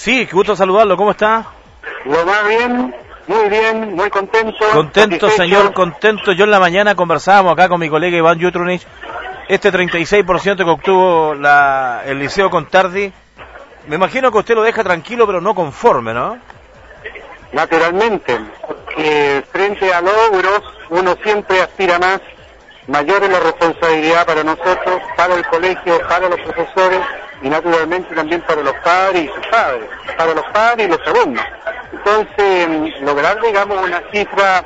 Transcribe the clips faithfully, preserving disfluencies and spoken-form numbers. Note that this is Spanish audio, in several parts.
Sí, qué gusto saludarlo, ¿cómo está? Lo más bien, muy bien, muy contento. Contento, satisfecho. señor, contento. Yo en la mañana conversábamos acá con mi colega Iván Jutrunich, este treinta y seis por ciento que obtuvo la, el Liceo Contardi, me imagino que usted lo deja tranquilo, pero no conforme, ¿no? Naturalmente, porque frente a logros uno siempre aspira más, mayor es la responsabilidad para nosotros, para el colegio, para los profesores y naturalmente también para los padres y sus padres, para los padres y los alumnos. Entonces, lograr, digamos, una cifra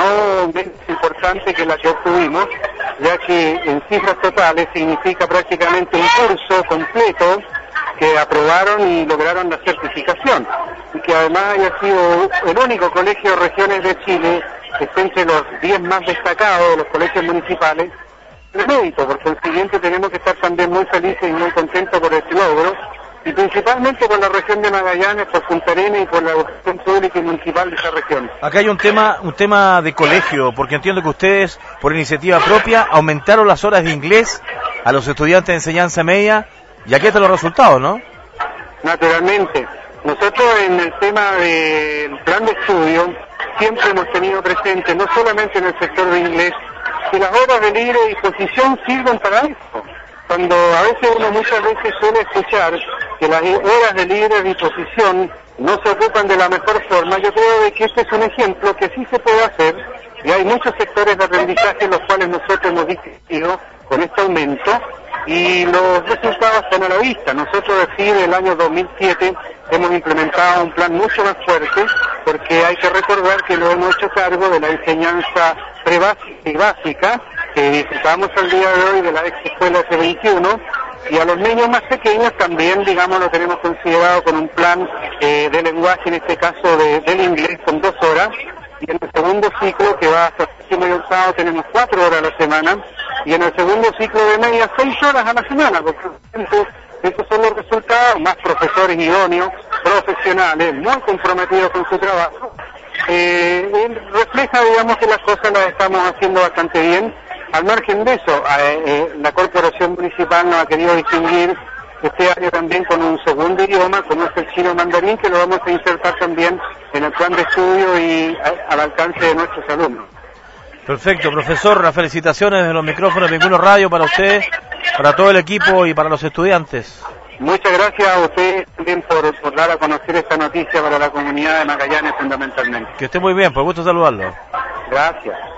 no menos importante que la que obtuvimos, ya que en cifras totales significa prácticamente un curso completo que aprobaron y lograron la certificación, y que además haya sido el único colegio de regiones de Chile que esté entre los diez más destacados de los colegios municipales de mérito. Por consiguiente tenemos que estar también muy felices y muy contentos por este logro, y principalmente por la región de Magallanes, por Punta Arenas y por la educación pública y municipal de esa región. Acá hay un tema, un tema de colegio, porque entiendo que ustedes, por iniciativa propia, aumentaron las horas de inglés a los estudiantes de enseñanza media, y aquí están los resultados, ¿no? Naturalmente. Nosotros en el tema del plan de estudio siempre hemos tenido presente, no solamente en el sector de inglés, que las horas de libre disposición sirven para eso. Cuando a veces uno muchas veces suele escuchar que las horas de libre disposición no se ocupan de la mejor forma, yo creo de que este es un ejemplo que sí se puede hacer, y hay muchos sectores de aprendizaje en los cuales nosotros hemos discutido con este aumento, y los resultados están a la vista. Nosotros desde el año dos mil siete hemos implementado un plan mucho más fuerte, porque hay que recordar que lo hemos hecho cargo de la enseñanza prebásica y básica, que disfrutamos al día de hoy de la ex escuela ese veintiuno, y a los niños más pequeños también, digamos, lo tenemos considerado con un plan eh, de lenguaje, en este caso de, del inglés, con dos horas, y en el segundo ciclo, que va hasta el séptimo y octavo, tenemos cuatro horas a la semana, y en el segundo ciclo de media, seis horas a la semana, porque estos son los resultados, más profesores idóneos, profesionales, muy comprometidos con su trabajo. Eh, refleja, digamos, que las cosas las estamos haciendo bastante bien. Al margen de eso, eh, eh, la corporación municipal nos ha querido distinguir este año también con un segundo idioma, como es el chino mandarín, que lo vamos a insertar también en el plan de estudio y a, al alcance de nuestros alumnos. Perfecto, profesor, las felicitaciones de los micrófonos de Vínculo Radio para usted, para todo el equipo y para los estudiantes. Muchas gracias a ustedes también por, por dar a conocer esta noticia para la comunidad de Magallanes fundamentalmente. Que esté muy bien, pues gusto saludarlo. Gracias.